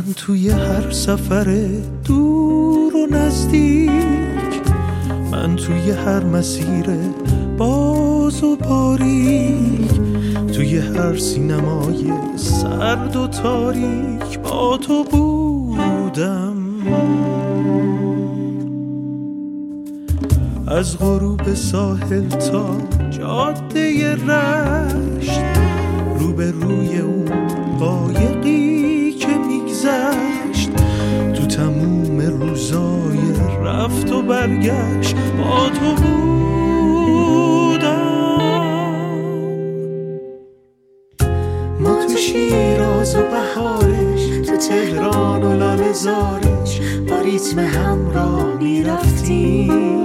من توی هر سفر دور و نزدیک، من توی هر مسیر باز و باریک، توی هر سینمای سرد و تاریک با تو بودم. از غروب ساحل تا جاده رشت، روبروی اون قایقی که میگذشت، تو تموم روزای رفت و برگشت با تو بودم. ما تو شیراز و بهارش، تو تهران و لاله‌زارش، با ریتم همراه میرفتیم.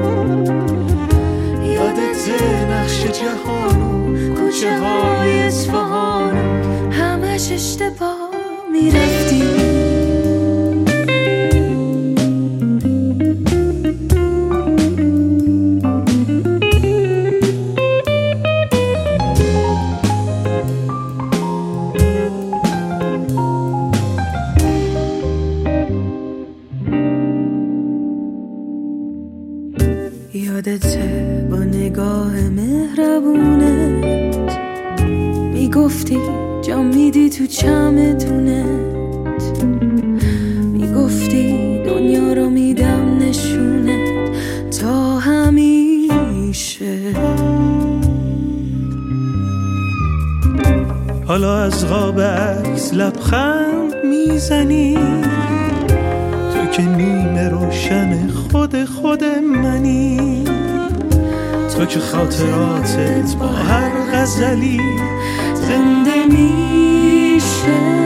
یادت نقش جهانو، کوچه های اصفهانو، همش اشتباه میرفتیم. یادته با نگاه مهربونت میگفتی جا میدی تو چمدونت، میگفتی دنیا رو میدم نشونت تا همیشه. حالا از قاب عکس لبخند میزنی، تو که نیمه روشن خود منی، تو که خاطراتت با هر غزلی زنده میشه.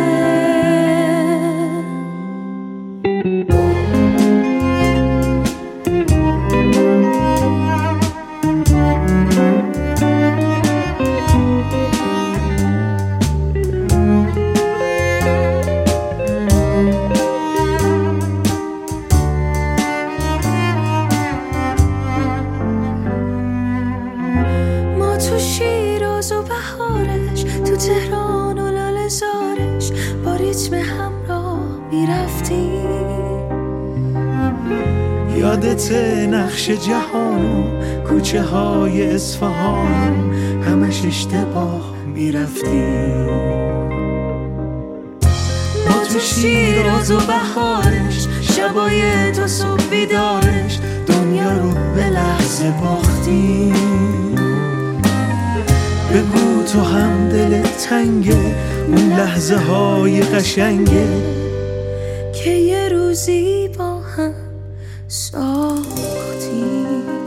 تو شیراز و بهارش، تو تهران و لاله‌زارش، با ریتم همراه میرفتیم. یادت نقش جهانو، کوچه های اصفهانو، همش اشتباه میرفتیم. ما تو شیراز و بهارش، شبای تو صبح بیدارش، دنیا رو به لحظه باختیم. بگو تو هم دلت تنگه، اون لحظه های قشنگه که یه روزی با هم ساختیم.